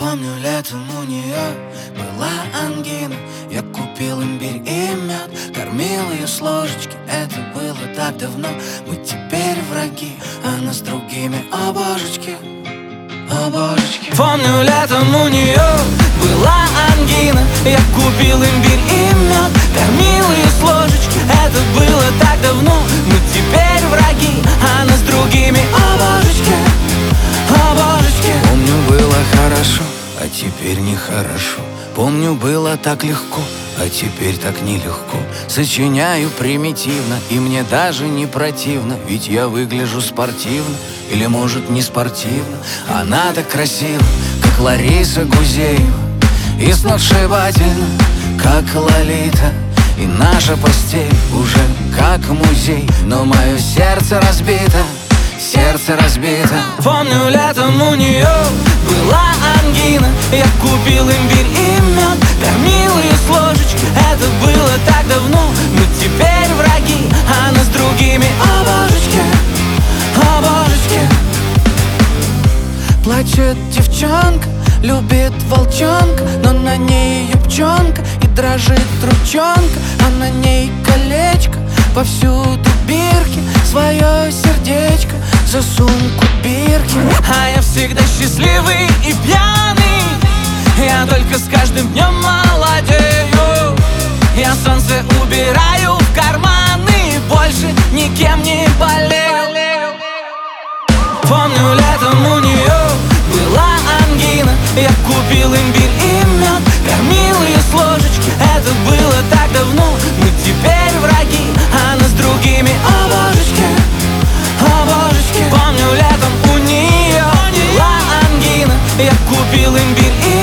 Помню, летом у нее была ангина. Я купил имбирь и мед, кормил ее с ложечки. Это было так давно, мы теперь враги. Она с другими, о божечки, о божечки. Помню, летом у нее была ангина. Я купил имбирь и мед, кормил ее с ложечки. Это было так давно, мы теперь враги. Она с другими, о божечки, о божечки. Помню, было хорошо, а теперь нехорошо. Помню, было так легко, а теперь так нелегко. Сочиняю примитивно, и мне даже не противно. Ведь я выгляжу спортивно, или может не спортивно. Она так красива, как Лариса Гузеева, и сногсшибательна, как Лолита. И наша постель уже как музей. Но мое сердце разбито, сердце разбито. Помню, летом у нее была ангина. Я купил имбирь и мед, кормил ее с ложечки. Это было так давно, мы теперь враги. Она с другими, о божечки, о божечки. Плачет девчонка, любит волчонка, но на ней юбчонка и дрожит ручонка. А на ней колечко, повсюду бирки. Свое сердечко за сумку бирки. А я всегда счастливый и пьяный. Я только с каждым днем молодею. Я солнце убираю в карманы, больше никем не болею. Помню, летом у нее была ангина. Я купил имбирь и мед, кормил ее с ложечки. Это было так давно, мы теперь враги. Она с другими, о божечки, о божечки. Помню, летом у нее была ангина. Я купил имбирь и